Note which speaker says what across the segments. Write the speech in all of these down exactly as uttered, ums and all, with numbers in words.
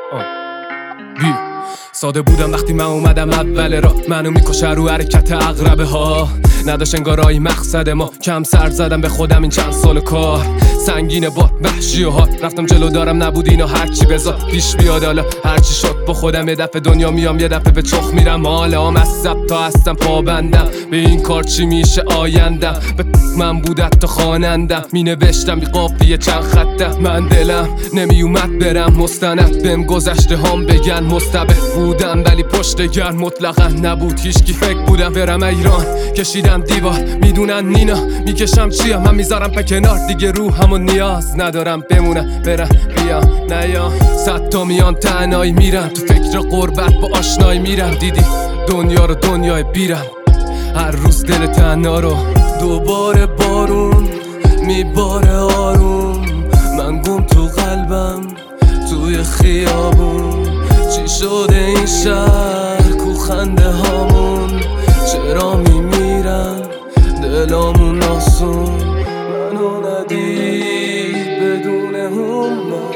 Speaker 1: آه. بی ساده بودم وقتی من اومدم اول را، منو میکشه رو حرکت عقربه ها. نداشت انگارایی مقصد ما، کم سر زدم به خودم این چند سال کار. سنگین بار وحشی و ها رفتم جلو، دارم نبود اینا هرچی بذار پیش بیاد. حالا هرچی شد با خودم، یه دفعه دنیا میام یه دفعه به چخ میرم. حالا هم از سب تا هستم پابندم به این کار چی میشه آیندم. به من بود حتی خوانندم، می نوشتم بی قافیه چند خطم. من دلم نمی اومد برم مستند بهم گذشته هم بگن. مستبد بودم ولی پشت گرم مطلقا نبود، هیچکی فکر بودم برم ایران. کشیدم دیوار میدونن نینا میکشم چیم، من میذارم پا کنار دیگه روحمو نیاز ندارم بمونم برم بیا نیا. صد تا میان تنهایی میرم تو فکر غربت با آشنایی میرم. دیدی دنیا رو دنیای بیرم هر روز دل تنها رو. دوباره بارون میباره آروم، من گم تو قلبم توی خیابون. چی شده این شهر کو خنده هامون، چرا میمیرن دلامون آسون. منو ندید بدون هم،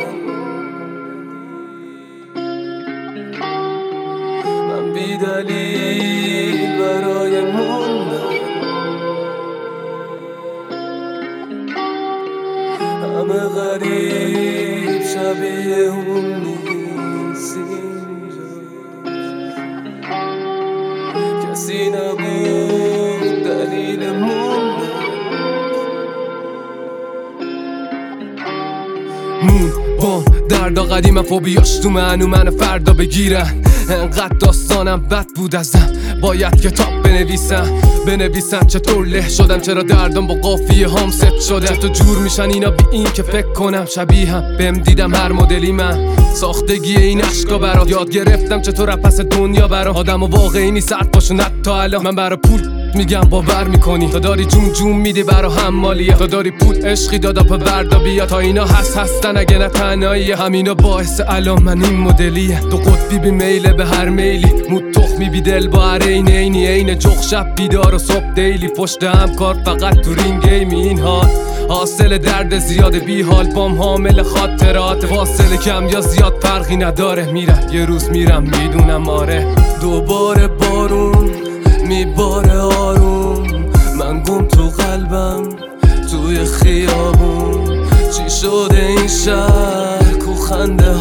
Speaker 1: من بی دلیل برای موندن. همه غریب شبیه اون نیستیم، کسی نبود دلیل موندن. مون بام دردا قدیمم فوبیاش تو منو منو فردا بگیرن. انقدر داستانم بد بود ازم باید کتاب بنویسم. بنویسم چطور له شدم، چرا دردم با قافیه هم ست شده. چطور جور میشن اینا بی این که فکر کنم شبیه هم بهم دیدم هر مدلی. من ساختگی این عشقا برات یاد گرفتم، چطور پس دنیا برام آدم و واقعی نیست سرد باشون حتی الان. من برا پول میگم باور میکنی، تا داری جون جون میدی برا حمالیه. تا داری پول عشقی دادا پا وردا بیا، تا اینا هست هستن اگه نه تنهاییه. همینا باعث الان من این مدلیه، دو قطبی بی میله به هر میلی. مود تخمی بی دل با هر عین عینی عین جغ شب بیدار و صبح دیلی. پشت هم کار فقط تو رینگ گیمی این حال حاصل درد زیاد بی حال. بام حامل خاطرات فاصله کم یا زیاد فرقی نداره. میرم یه روز میرم میدونم آره. دوباره بارون میباره آروم، من گم تو قلبم توی خیابون. چی شده این شهر کو خنده